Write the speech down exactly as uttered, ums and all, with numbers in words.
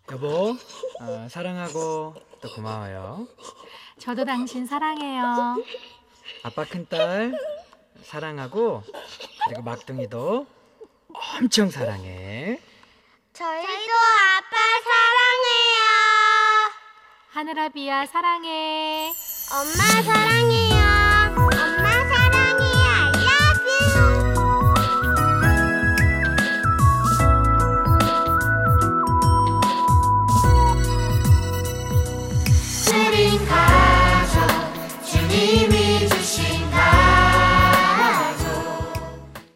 여보, 어, 사랑하고 또 고마워요. 저도 당신 사랑해요. 아빠 큰딸 사랑하고, 그리고 막둥이도 엄청 사랑해. 저희도 아빠 사랑해요. 하늘아비야 사랑해. 엄마 사랑해요.